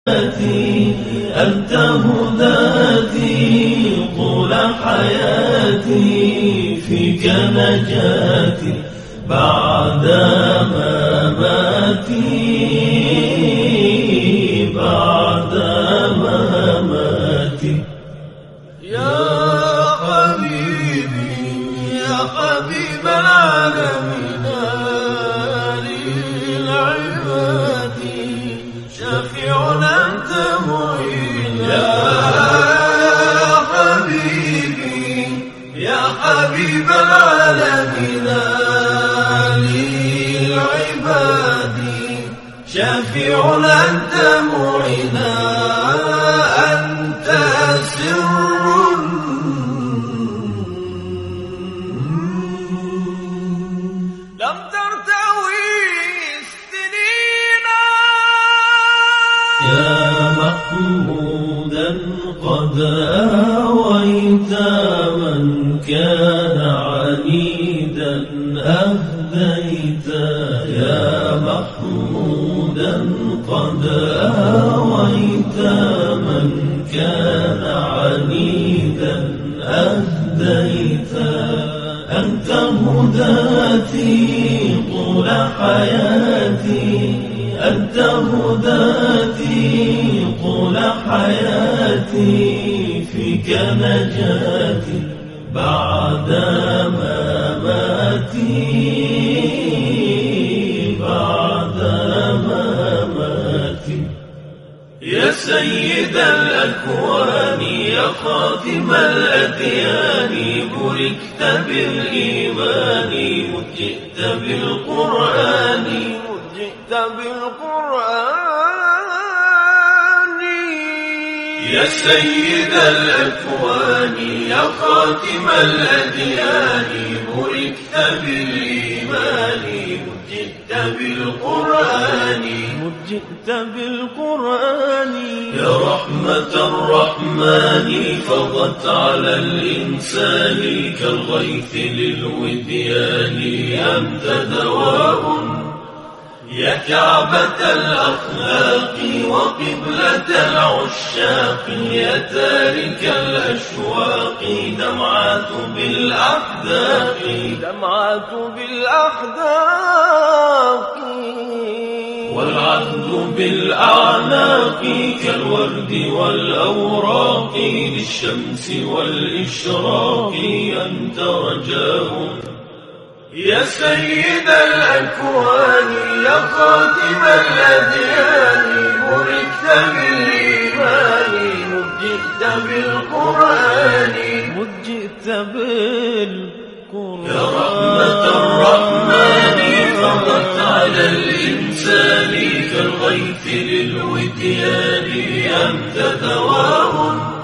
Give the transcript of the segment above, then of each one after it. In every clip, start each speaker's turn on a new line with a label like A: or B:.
A: أنت هداتي طول حياتي، فيك نجاتي بعد مماتي، بعد مماتي.
B: يا حبيبي يا حبيب العالمين، للعباد شفيعنا أنت معين.
A: يا حبيبي
B: يا حبيب العالمين، للعباد شفيعنا أنت معينا. أنت سر لم ترتوي السنين.
A: يا محمودا قد آويت من كان عنيدا أهديت. يا محمودا قد آويت من كان عنيدا أهديت. أنت هداتي طول حياتي، أنت هداتي طول حياتي، فيك نجاتي بعد مماتي، بعد مماتي. يا سيد الأكوان يا خاتم الأديان، بركت بالإيمان وجئت بالقرآن،
B: جئت بالقرآن.
A: يا سيد الأكوان يا خاتم الأديان، بركت بالإيمان وجئت بالقرآن،
B: جئت بالقرآن.
A: يا رحمة الرحمن فضت على الإنسان، كالغيث للوديان أنت دواء. يا كعبة الأخلاق وقبلة العشاق، يا تارك الأشواق دمعات بالأحداق،
B: دمعات بالأحداق.
A: والعهد بالأعناق كالورد والأوراق، للشمس والإشراق أنت رجاء. يا سيد الأكوان يا خاتم الأديان، بركت بالإيمان وجئت بالقرآن،
B: جئت بالقرآن.
A: يا رحمة الرحمن فضت على الإنسان، كالغيث للوديان أنت دواء.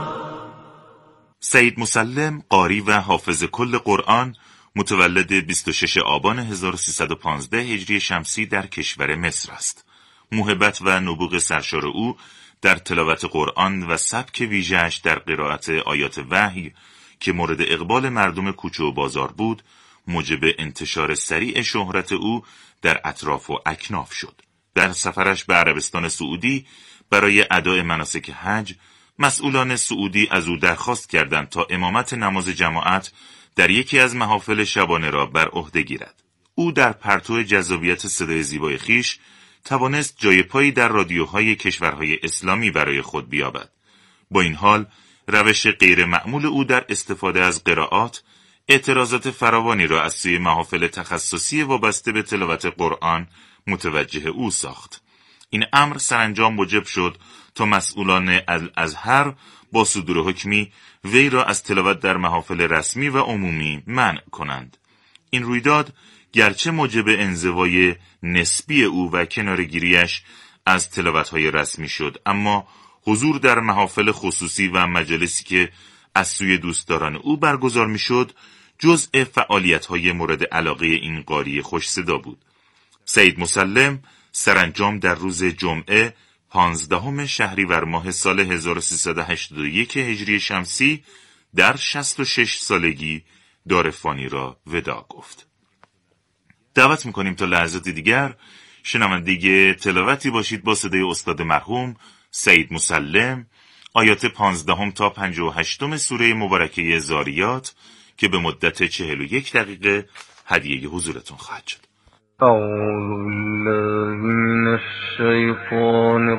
C: سید مسلم قاری و حافظ کل قرآن متولد 26 آبان 1315 هجری شمسی در کشور مصر است. موهبت و نبوغ سرشار او در تلاوت قرآن و سبک ویژه‌اش در قرائت آیات وحی که مورد اقبال مردم کوچه و بازار بود، موجب انتشار سریع شهرت او در اطراف و اکناف شد. در سفرش به عربستان سعودی برای ادای مناسک حج، مسئولان سعودی از او درخواست کردند تا امامت نماز جماعت در یکی از محافل شبانه را بر عهده گیرد. او در پرتو جذابیت صدای زیبای خیش توانست جای پایی در رادیوهای کشورهای اسلامی برای خود بیابد. با این حال روش غیر معمول او در استفاده از قرائات اعتراضات فراوانی را از سوی محافل تخصصی وابسته به تلاوت قرآن متوجه او ساخت. این امر سرانجام موجب شد تا مسئولان الازهر با صدور حکمی وی را از تلاوت در محافل رسمی و عمومی منع کنند. این رویداد گرچه موجب انزوای نسبی او و کنارگیریش از تلاوت‌های رسمی شد، اما حضور در محافل خصوصی و مجالسی که از سوی دوستداران او برگزار می‌شد جزء فعالیت‌های مورد علاقه این قاری خوش صدا بود. سید مسلم سرانجام در روز جمعه 15 شهریور ماه سال 1381 هجری شمسی در 66 سالگی دار فانی را وداع گفت. دعوت میکنیم تا لحظات دیگر شنونده تلاوتی باشید با صدای استاد مرحوم سید مسلم آیات 15 تا 58 سوره مبارکه ذاریات که به مدت 41 دقیقه هدیه حضورتون خواهد شد.
D: اعوذ بالله من الشیطان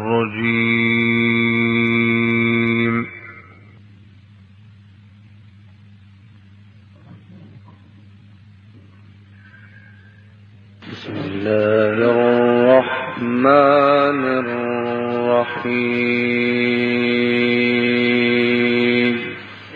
D: الرجیم. بسم الله الرحمن الرحیم.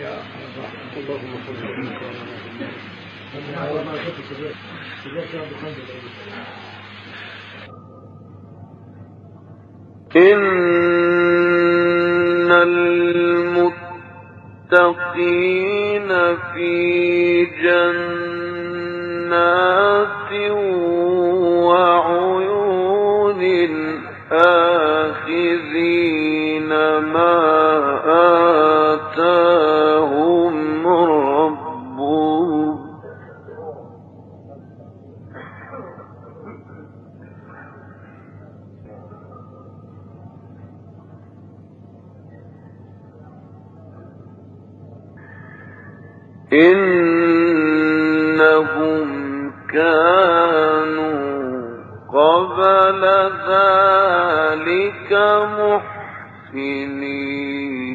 D: إن المتقين في جنات وعيون آخذين ما آتاهم ربهم إنهم كانوا قبل ذلك محسنين.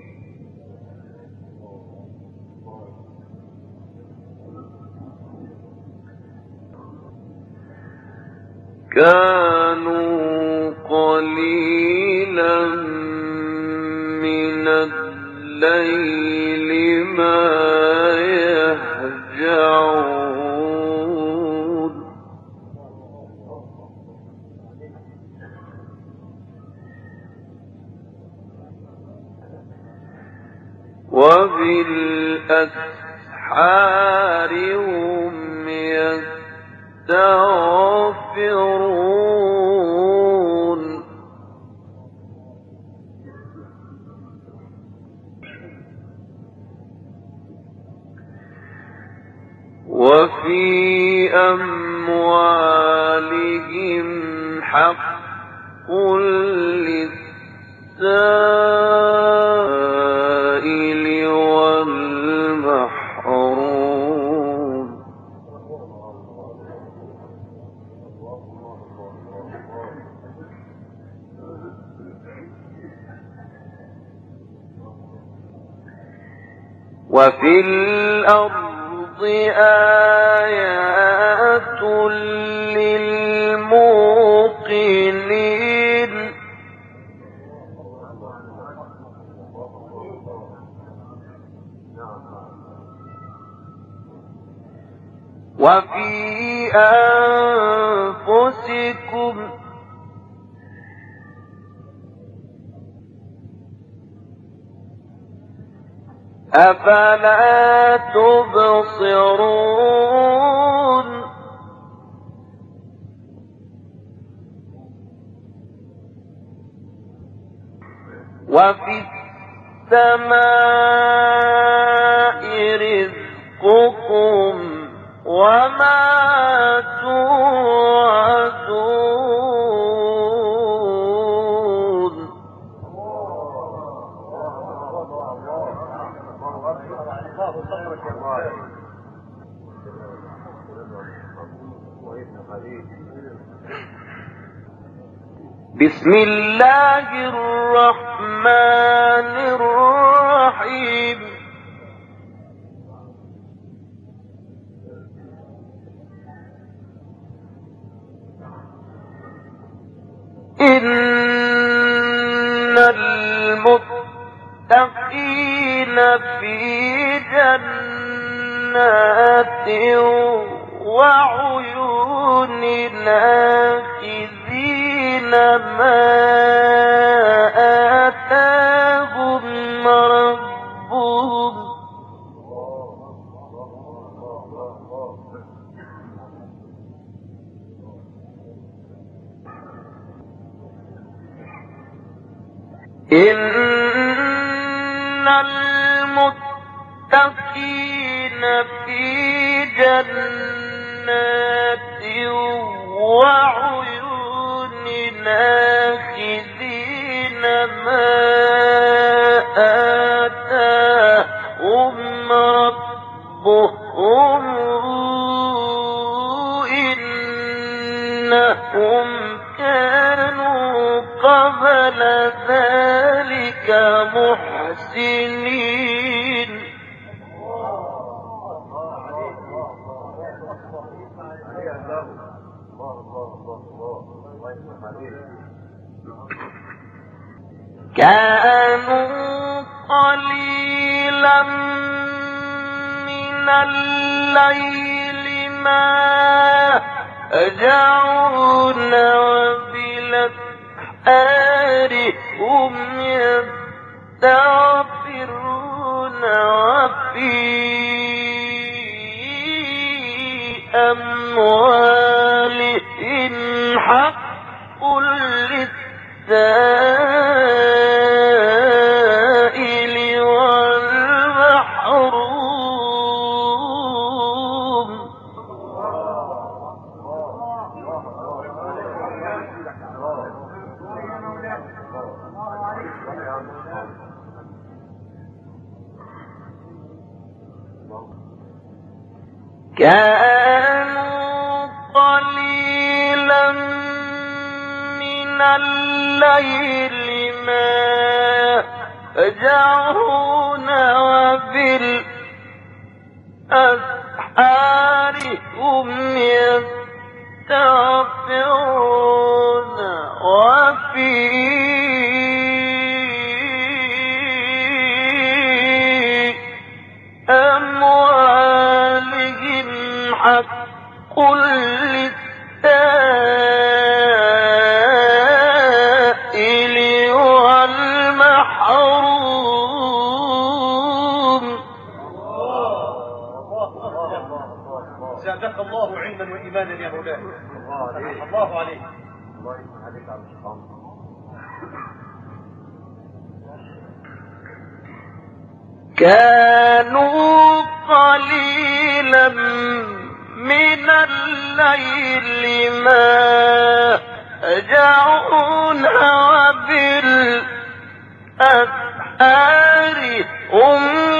D: كانوا قليلا من الليل ما يهجعون وبالأسحار هم يستغفرون. وفي أموالهم حق للسائل والمحروم. وفي الأرض آيات للموقنين. وفي أنفسكم أفلا تبصرون. وفي السماء رزقكم وما توعدون. بسم الله الرحمن الرحيم. إن المتقين في جنات وعيون آخذين ما آتاهم ربهم إن المتقين في جنات وعيون آخذين ما آتاهم ربهم إنهم كانوا قبل ذلك محسنين. كانوا قليلا من الليل ما يهجعون وبالأسحار هم يستغفرون وفي أموالهم حق للسائل والمحروم. كانوا قليلا من الليل ما يهجعون وبالأسحار هم يستغفرون وفي أموالهم حق للسائل والمحروم.
E: زادك الله علما وإيمانا يا مولاي. الله عليك.
D: كانوا قليلا من الليل ما يهجعون وبالأسحار هم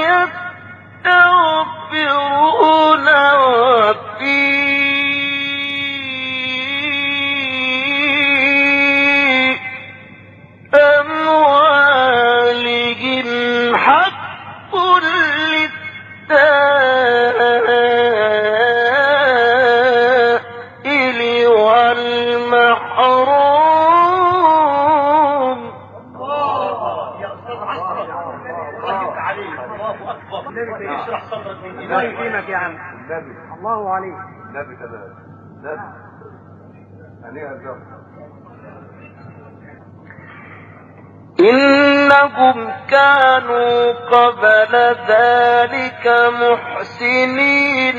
D: يستغفرون وفي أموالهم حق للسائل والمحروم.
E: يا أستاذ عسكر رحمت عليك. الله أكبر. اشرح صدرك من
F: الله يكرمك يا عم. الله عليك.
G: نبي كذا نبي عليها الجبر.
D: إنهم كانوا قبل ذلك محسنين.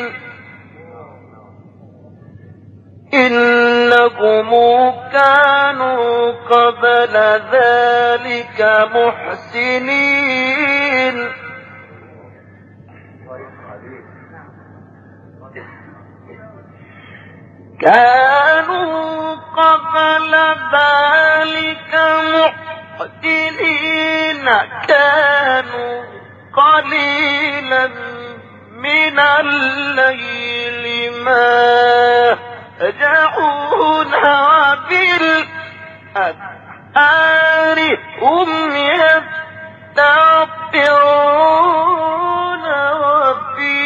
D: إنهم كانوا قبل ذلك محسنين. كانوا قبل ذلك محسنين. كانوا قليلا من الليل ما يهجعون وبالأسحار هم يستغفرون وفي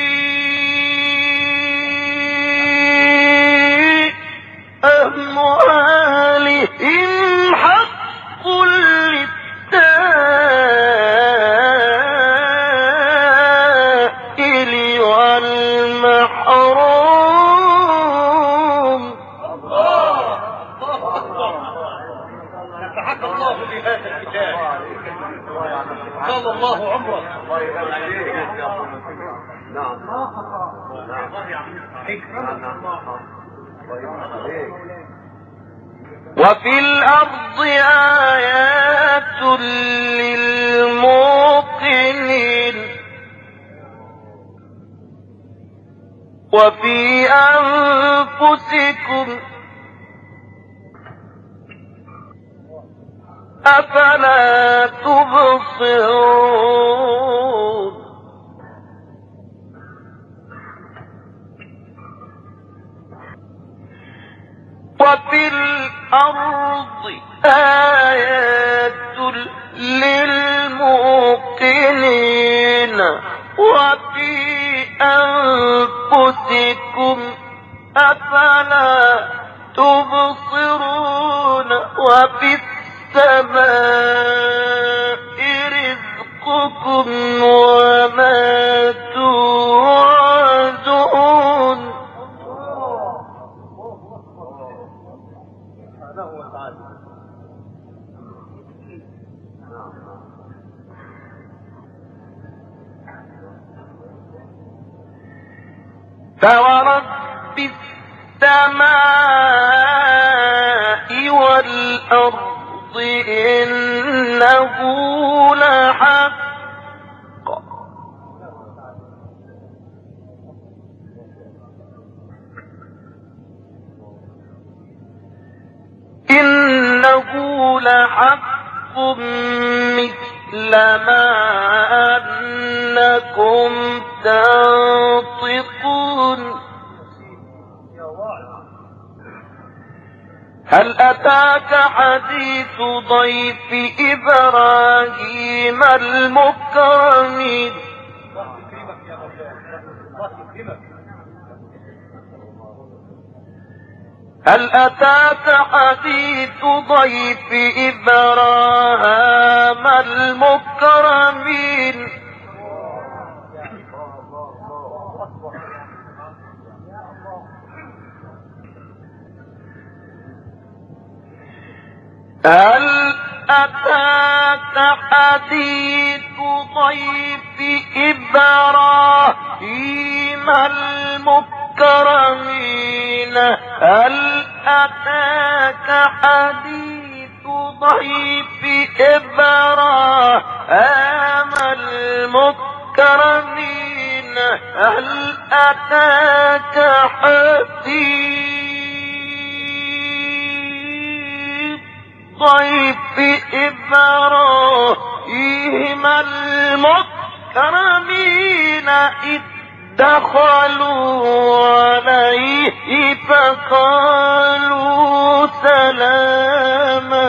D: أموالهم حق للسائل والمحروم.
E: نفعك الله بهذا الكتاب. طال الله عمرك.
G: نعم
D: وفي الأرض آيات للموقنين وفي أنفسكم أفلا تبصرون وفي الأرض آيات للموقنين وفي أنفسكم أفلا تبصرون وفي السماء رزقكم وما توعدون فورب السماء والأرض إنه لحق مثل ما أنكم تنطقون هل أتاك حديث ضيف إبراهيم المكرمين هل أتاك حديث ضيف إبراهيم المكرمين هل أتاك حديث ضيف إبراهيم المكرمين هل أتاك حديث ضيف إبراهيم المكرمين هل أتاك حديث ضيف إبراهيم المكرمين إذ دخلوا عليه فقالوا سلاما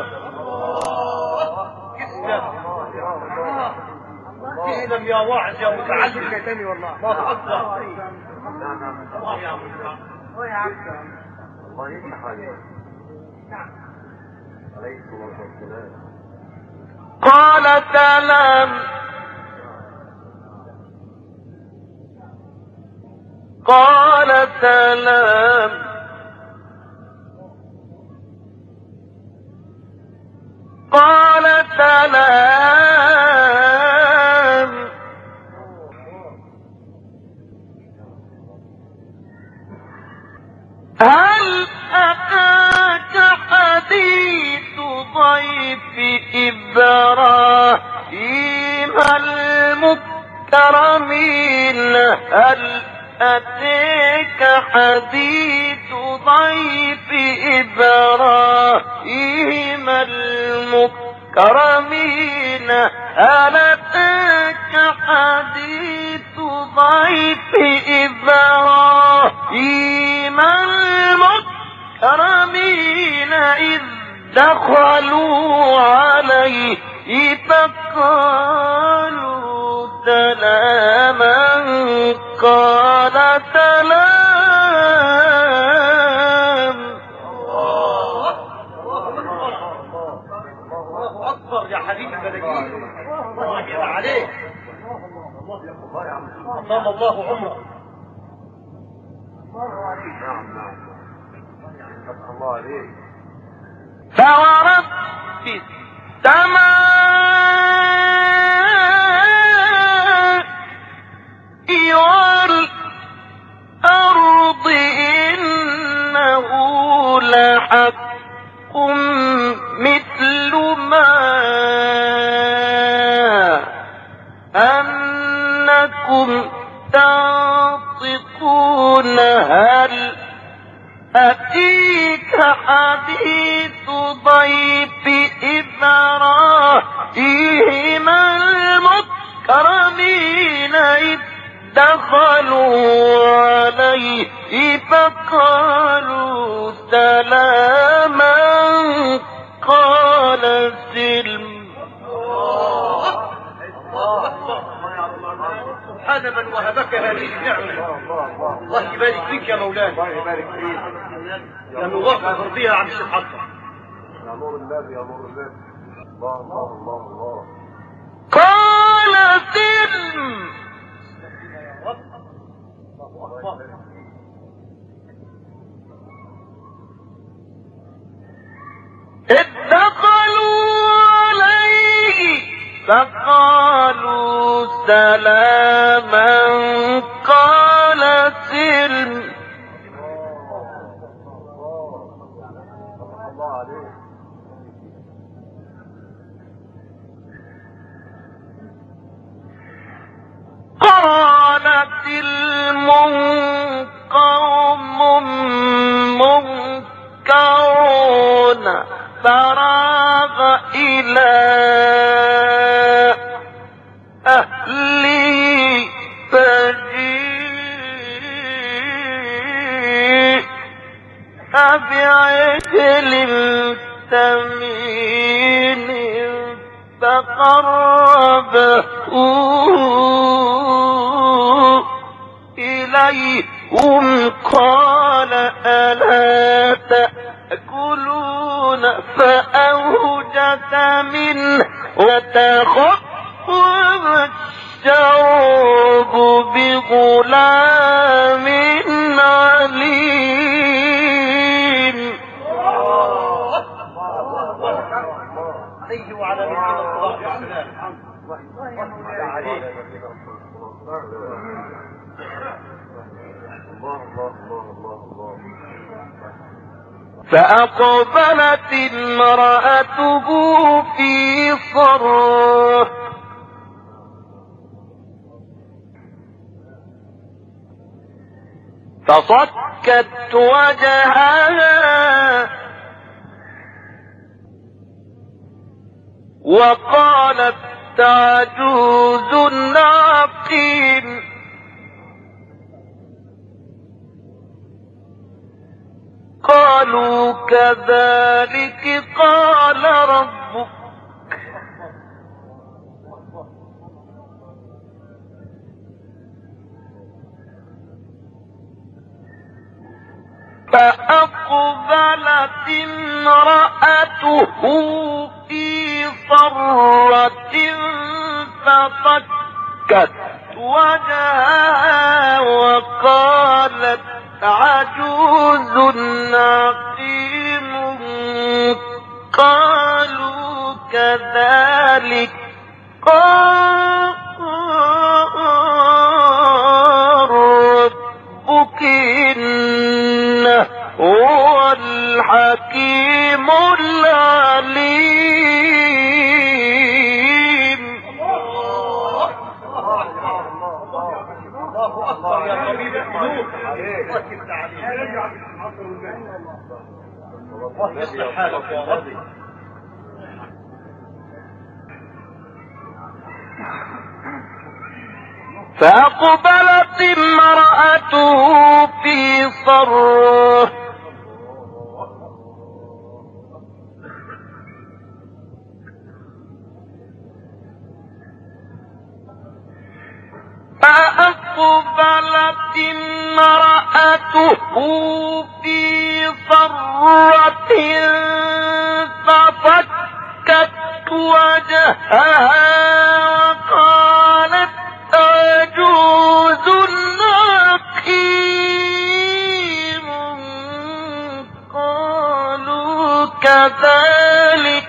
E: تسلم يا واعظ يا متعلم
F: تاني والله
E: الله أكبر
G: الله يا الله يفتح عليك عليكم والسلام
D: قال سلام قال سلام قال سلام هل أتاك حديث ضيف إبراهيم المكرمين هل أتاك حديث ضيف إبراهيم المكرمين هل أتاك حديث ضيف إبراهيم المكرمين إذ دخلوا عليه فقالوا سلاما قال سلام
E: الله أكبر يا حبيبي الملايين الله يرضى عليك أطال الله عمرك
G: نعم نعم فتح الله عليك
D: فورب السماء والأرض إنه لحق مثل ما أنكم تنطقون هل أتيك حديث ضيف إبراهيم فيهما المكرمين إذ دخلوا عليه فقالوا سلاما قال سلم.
E: سبحان من وهبك هذه النعمة. الله يبارك فيك يا مولانا.
G: الله يبارك فيك
E: يا موافق ترضيها يا عم الشيخ حسن.
G: يا نور الله يا نور الله. الله الله الله الله.
D: قال سلم. إذ دخلوا عليه فقالوا سلاما قال سلم.
G: الله عليك.
D: قالت قوم منكرون فراغ إلى أهله فجيء بعجل ثمين فقربه إليهم قال ألا تأكلون فأوجس منه وتخفف الشرب بغلام عليم.
E: عليه وعلى نبينا الصلاة والسلام.
D: فأقبلت امرأته في صرة فصكت وجهها وقالت عجوز عقيم. قالوا كذلك قال ربك فأقبلت امرأته في صرة فصكت وجهها وقالت عجوز عقيم. قالوا كذلك قال ربك إنه هو الحكيم العليم.
E: الله أكبر يا طبيب القلوب. الله يفتح عليك. الله يصلح حالك يا ربي.
D: فأقبلت امرأته في صرة ففكت وجهها وقالت عجوز عقيم. قالوا كذلك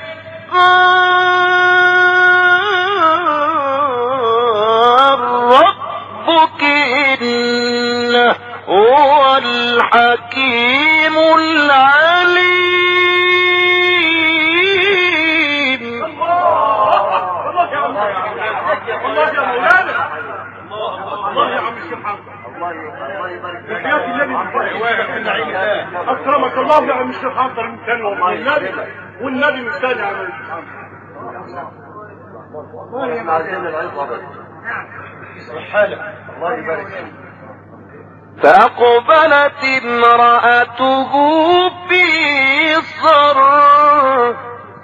D: قال ربك إنه هو الحكيم العليم.
E: الله يا مولانا. الله يا عم الشيخ حمد.
G: الله يبارك فيك.
E: بحياة النبي أكرمك الله يا عم الشيخ حمد. من ثاني والله النبي والنبي من ثاني يا عم الشيخ حمد.
G: احنا عايزين العظة بس.
E: يصلح حالك.
G: الله يبارك فيك.
D: فأقبلت امرأته في صرة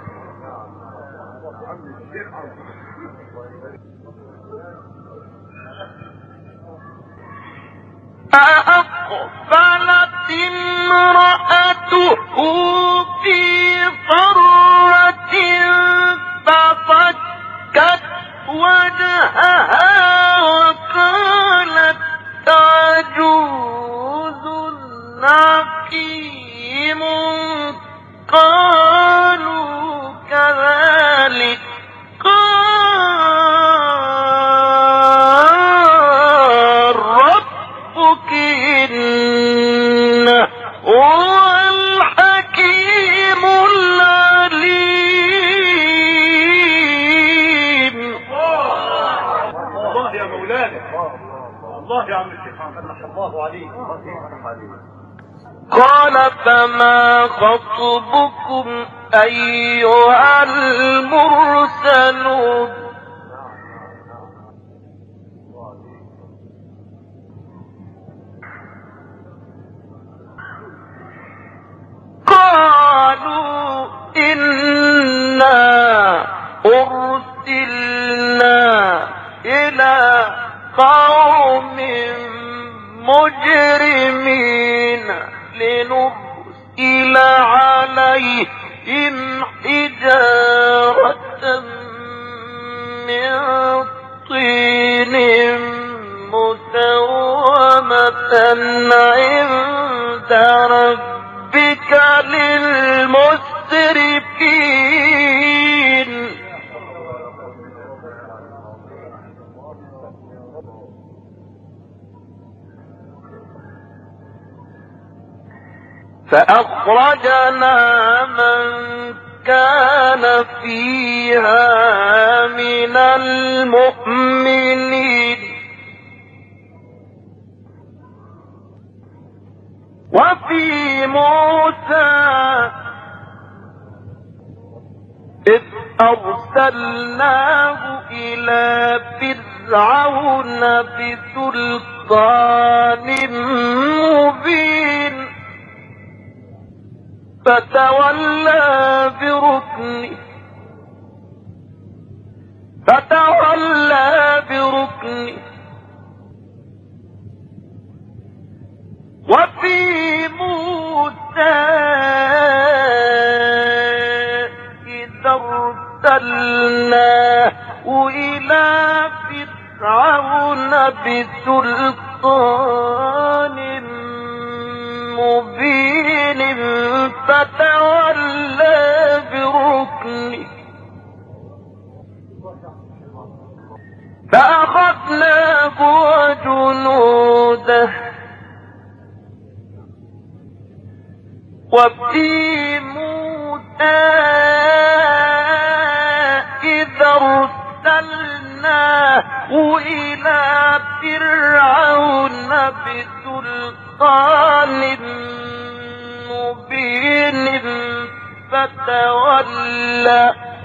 D: ففكت وجهها وقالت عجوز عقيم قالوا كذلك قال ربك إنه هو الحكيم العليم.
E: الله يا مولانا، الله يا عم الشيخ فتح الله عليك.
D: قال فما خطبكم أيها المرسلون قالوا إنا أرسلنا إلى قوم مجرمين لنرسل عليهم حجارة من طين مسومة عند ربك للمسرفين. فأخرجنا من كان فيها من المؤمنين وفي موسى إذ أرسلناه إلى فرعون بسلطان مبين فتولى بركنه وفي موسى إذا أرسلناه إلى فرعون بسلطان مبين فتولى بركنه فأخذناه وجنوده وفي موسى إذا أرسلناه إلى فرعون بسلطان مبين فتولى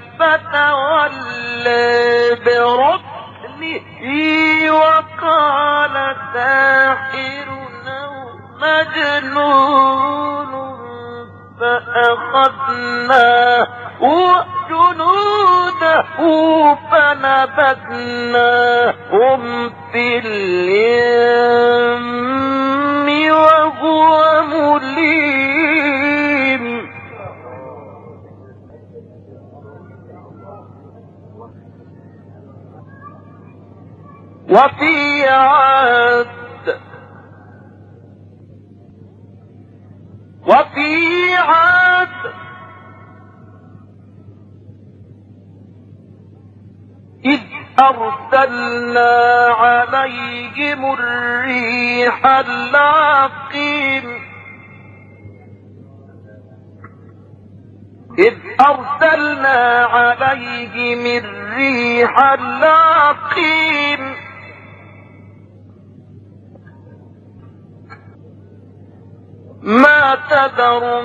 D: بركنه وقال ساحر أو مجنون فأخذناه وجنوده فنبذناهم في اليم وهو مليم. وفي عاد إذ أرسلنا عليهم الريح اللاقيم ما تذر